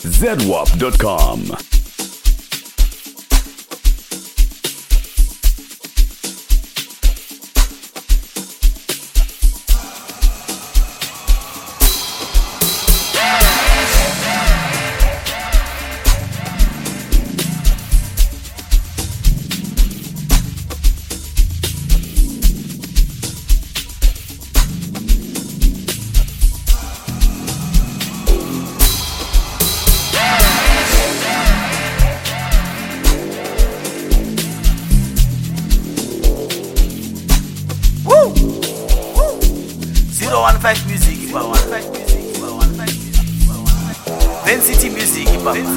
zedwap.com. City music,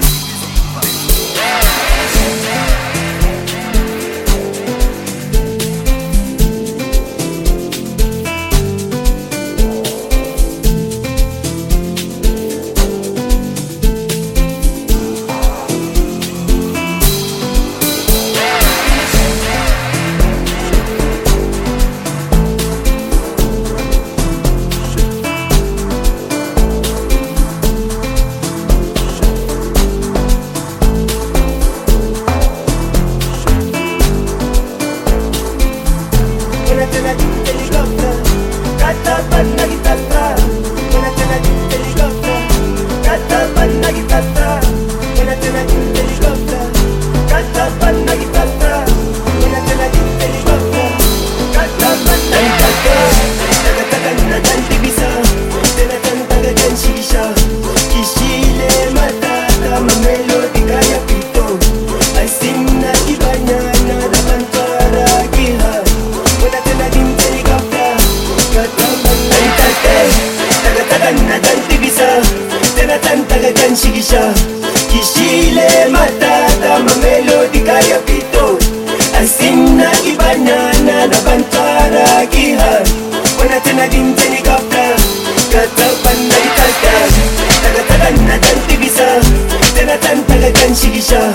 Kishile matata mamelodi kaya pito Asina ibanana na bantara kiha Wana tena dinteni kapta Kata panda itata Taga na tantibisa Tena tantaga kanshikisha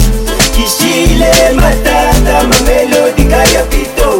Kishile matata mamelodi kaya pito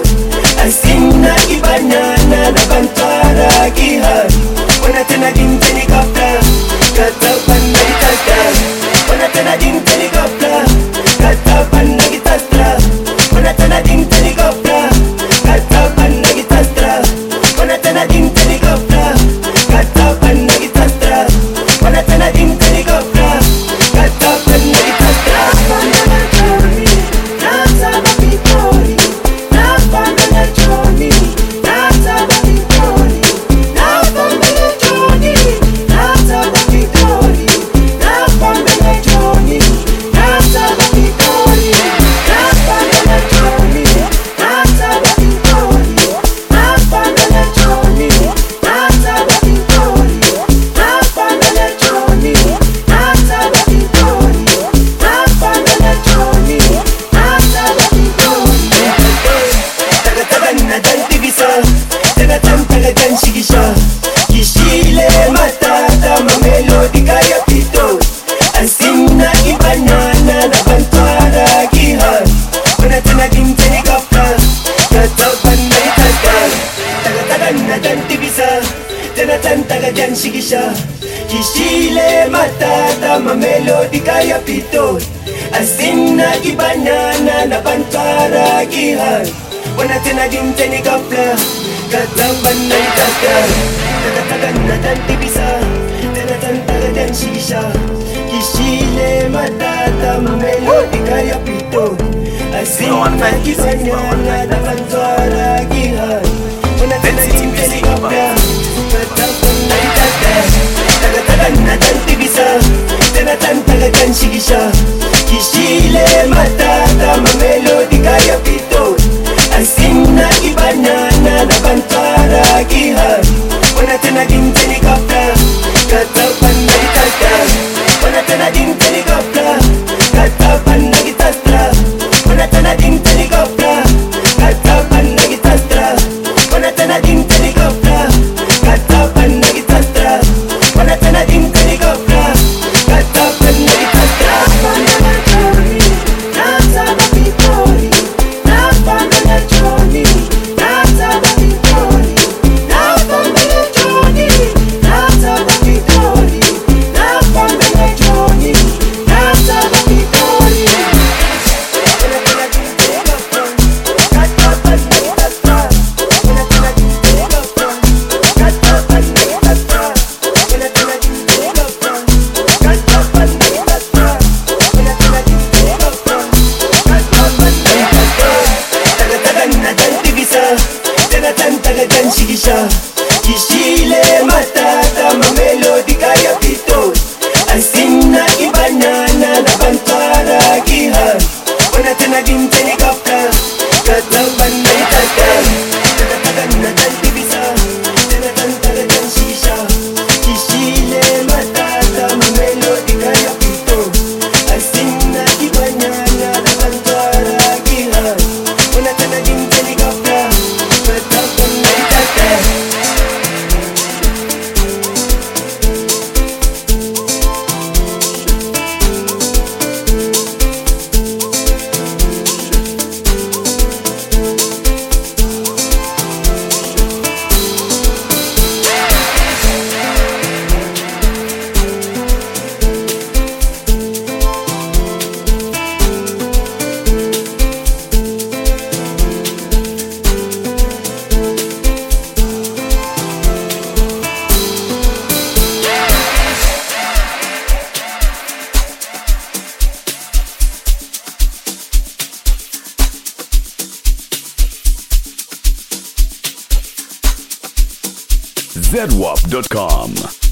Asina ibanana na bantara kiha Wana tena dinteni kapta Kata panda itata Wana tena dinteni kapta Kata panda itata Wana tena dinteni kapta Kata panda itata Wana tena dinteni kapta Kata panda itata Wana tena dinteni kapta Kata panda itata Panda na choni Nasaba pitori Napanda na choni Nasaba pitori Napanda na choni Nasaba pitori Napanda na choni Nasaba pitori Napanda na choni Nasaba pitori Napanda na choni Nasaba pitori Napanda na choni Nasaba pitori Napanda na choni Nasaba pitori Taga na dantivisa Taga tantaga danshikisha Kishile matata mamelodi kaya pito Asina ibanana na bantara kiha Wana tena dinteni kapta Kata panda itata Taga na dantivisa Tena tantaga danshikisha Kishile matata mamelodi kaya pito Asina ibanana na bantara kiha Wana tena dinteni kapta Kata panda itata Taga na dantivisa Tena tantaga danshikisha Kishile matata mamelodi kaya pito Asina ibanana na bantara kiha Wana tena dinteni kapta Kata panda itata Taga na dantivisa Tena tantaga danshikisha Kishile matata mamelodi kaya pito Asina ibanana na bantara kiha Wana tena dinteni kapta Kata panda itata Wana tena dinteni kapta Kata panda itata Wana tena dinteni kapta Kata panda itata Wana tena dinteni kapta Kata panda itata Wana tena dinteni kapta Kata panda itata zedwap.com.